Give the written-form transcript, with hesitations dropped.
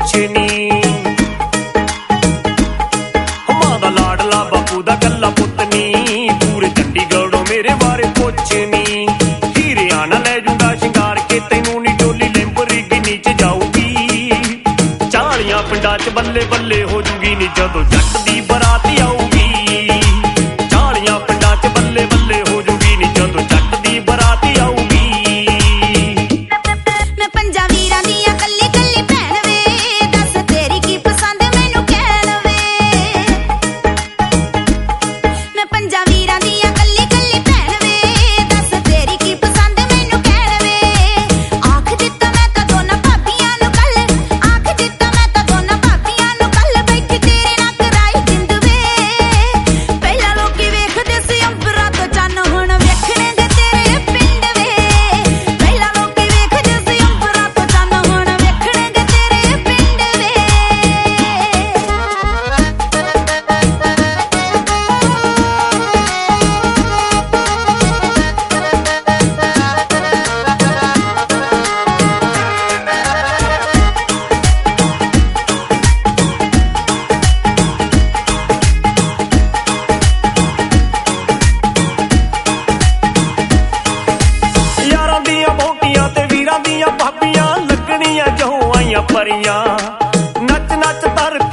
कुछ नी। मां दा लाडला बापू दा कल्ला पुत नी, पूरे चंडीगढ़ों मेरे बारे कुछ नी। हीरे आना ले जूंगा शिंगार के तैनू नी, डोली लैंबोर्गिनी च जाऊगी। 40 पिंडां च बल्ले बल्ले हो जूगी नी, जदों जट दी बरात आऊगी। 40 पिंडां च बल्ले बल्ले हो जूगी नी, जदों जट दी बरात आऊगी। मैं पंजा वीरां दियां कल्ली कल्ली भैन वे, दस तेरी की पसंद मैनू कहण वे। मैं पंजा वीरां दियां कल्ली कल्ली भैन वे, दस तेरी की पसंद मैनू कहण वे। आख दित्ता मैं तां दोनां भाबियां नू कल, आख दित्ता मैं तां दोनां भाबियां नू कल, बैठी तेरे नाल कराई जिंद वे। पहला लोकी वेखदे सी अंबरां तो चन्न, हुण वेखणगे तेरे पिंड वे। पहला लोकी वेखदे सी अंबरां तो चन्न, हुण वेखणगे तेरे पिंड वे। यारां दियां बोटियां ते वीरां दियां भाबियां, लगणियां जहों आईयां परियां। नच नच तर